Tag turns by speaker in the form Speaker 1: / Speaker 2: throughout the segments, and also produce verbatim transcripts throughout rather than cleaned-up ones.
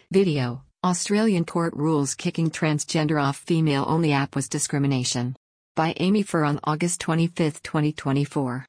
Speaker 1: Video: Australian court rules kicking transgender off female-only app was discrimination. By Amy Furr on August twenty-fifth, twenty twenty-four.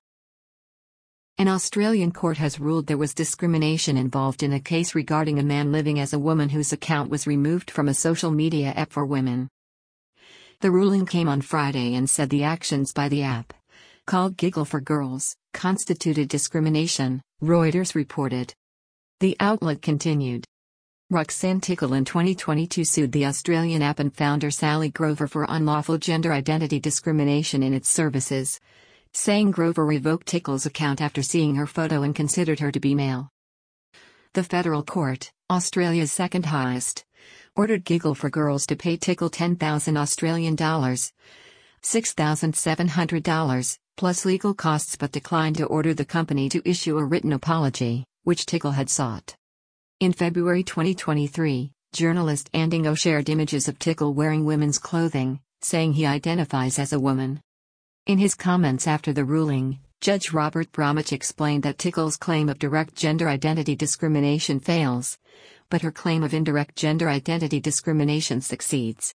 Speaker 1: An Australian court has ruled there was discrimination involved in a case regarding a man living as a woman whose account was removed from a social media app for women. The ruling came on Friday and said the actions by the app, called Giggle for Girls, constituted discrimination, Reuters reported. The outlet continued. Roxanne Tickle in twenty twenty-two sued the Australian app and founder Sally Grover for unlawful gender identity discrimination in its services, saying Grover revoked Tickle's account after seeing her photo and considered her to be male. The federal court, Australia's second highest, ordered Giggle for Girls to pay Tickle ten thousand Australian dollars, six thousand seven hundred dollars, plus legal costs, but declined to order the company to issue a written apology, which Tickle had sought. In February twenty twenty-three, journalist Andy Ngo shared images of Tickle wearing women's clothing, saying he identifies as a woman. In his comments after the ruling, Judge Robert Bromwich explained that Tickle's claim of direct gender identity discrimination fails, but her claim of indirect gender identity discrimination succeeds.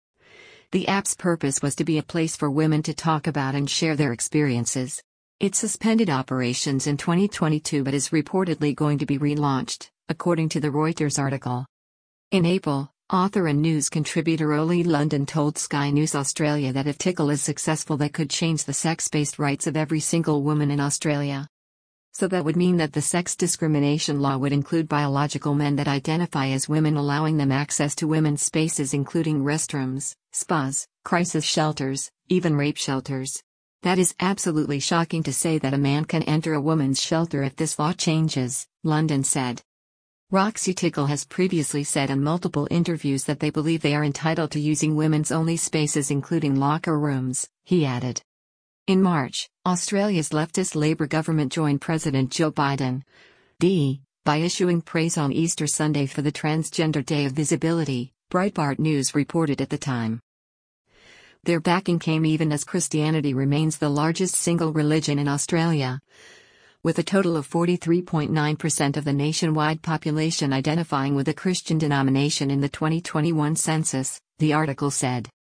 Speaker 1: The app's purpose was to be a place for women to talk about and share their experiences. It suspended operations in twenty twenty-two but is reportedly going to be relaunched, according to the Reuters article. In April, author and news contributor Oli London told Sky News Australia that if Tickle is successful, that could change the sex-based rights of every single woman in Australia. So that would mean that the sex discrimination law would include biological men that identify as women, allowing them access to women's spaces including restrooms, spas, crisis shelters, even rape shelters. That is absolutely shocking to say that a man can enter a woman's shelter if this law changes, London said. Roxy Tickle has previously said in multiple interviews that they believe they are entitled to using women's only spaces including locker rooms, he added. In March, Australia's leftist Labor government joined President Joe Biden D. by issuing praise on Easter Sunday for the Transgender Day of Visibility, Breitbart News reported at the time. Their backing came even as Christianity remains the largest single religion in Australia, with a total of forty-three point nine percent of the nationwide population identifying with a Christian denomination in the twenty twenty-one census, the article said.